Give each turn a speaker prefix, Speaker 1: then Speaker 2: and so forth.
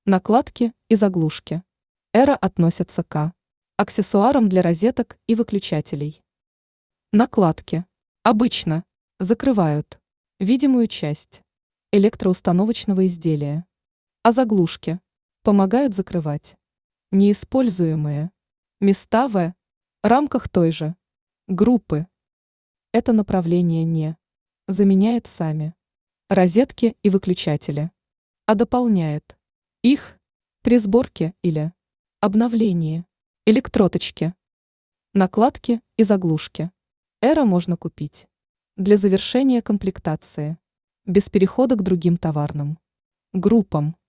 Speaker 1: Накладки и заглушки. Эра относятся к аксессуарам для розеток и выключателей. Накладки обычно закрывают видимую часть электроустановочного изделия, а заглушки помогают закрывать неиспользуемые места в рамках той же группы. Это направление не заменяет сами розетки и выключатели, а дополняет их при сборке или обновлении электроточки. Накладки и заглушки. Эра можно купить для завершения комплектации, без перехода к другим товарным группам.